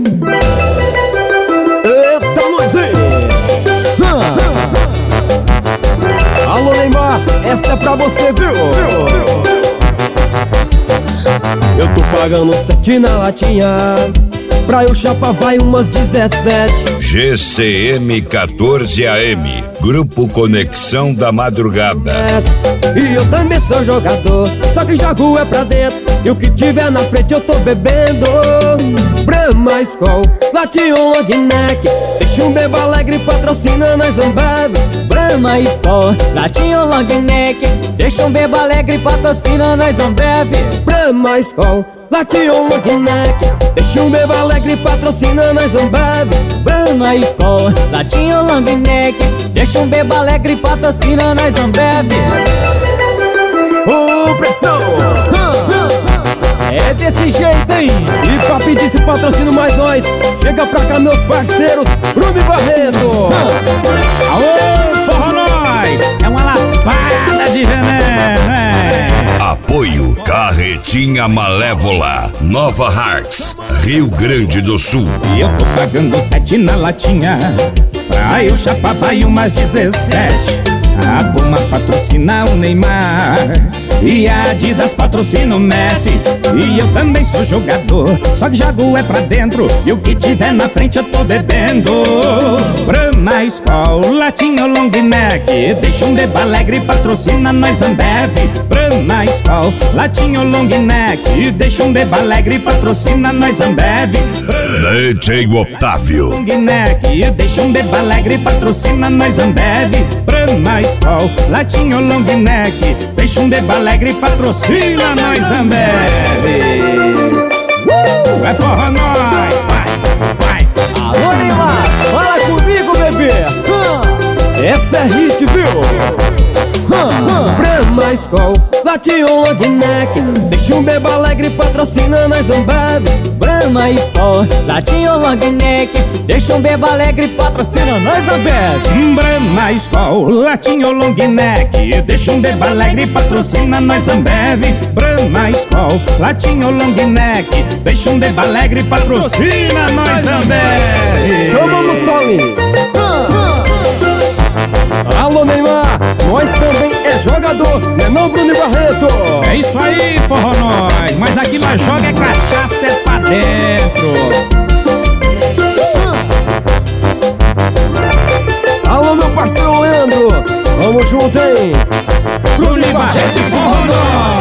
Eita, Luizinho! Alô, Neymar, essa é pra você, viu? Eu tô pagando 7 na latinha, pra eu chapar vai umas 17. GCM 14 AM, Grupo Conexão da Madrugada. E eu também sou jogador, só que jogo é pra dentro, e o que tiver na frente eu tô bebendo. Brahma, Skol, Latinho, Long Neck, deixa um bebo alegre, patrocina nós Ambev. Brahma, Skol, Latinho, Long Neck, deixa um bebo alegre, patrocina nós Ambev. Brahma, Skol, Latinho, Long Neck, deixa um bebo alegre, patrocina nós Ambev. Brahma, Skol, Latinho, Long Neck, deixa um bebo alegre, patrocina nós Ambev. Ô, pressão! É desse jeito, hein? E pra pedir esse patrocínio mais nós, chega pra cá, meus parceiros, Bruno e Barreto. Aô, forró nós! É uma lapada de veneno, é? Apoio Carretinha Malévola, Nova Hartz, Rio Grande do Sul. E eu tô pagando 7 na latinha, pra eu chapar vai umas 17. A Puma patrocina o Neymar e a Adidas patrocina o Messi. E eu também sou jogador, só que jogo é pra dentro, e o que tiver na frente eu tô bebendo. Brahma, Skol, Latinho, Long Neck, deixa um bebo alegre, patrocina nós Ambev. Brahma, Skol, Latinho, Long Neck, deixa um bebo alegre, patrocina nós Ambev. DJ Otávio, Long Neck, deixa um bebo alegre, patrocina nós Ambev. Brahma, Skol, Latinho, Long Neck, deixa um bebo alegre, patrocina nós Ambev. É forró nós, vai. Alô, Neymar, fala comigo, bebê. Essa é hit, viu? Brahma, Skol, Latinho, Long Neck, deixa um bebo alegre, patrocina nós Ambev. Brahma, Skol, Latinho, Long Neck, deixa um bebo alegre, patrocina nós Ambev. Brahma, Skol, Latinho, Long Neck, deixa um bebo alegre, patrocina nós Ambev. Brahma, Skol, Latinho, Long Neck, deixa um bebo alegre, patrocina nós Ambev. Chama no solinho. Alô, Neymar, nós também é jogador, né não, Bruno e Barreto? É isso aí, forró nós, mas aqui nós joga é cachaça, é pra dentro. Alô, meu parceiro Leandro, vamos junto, hein? Bruno e Barreto e forró nós.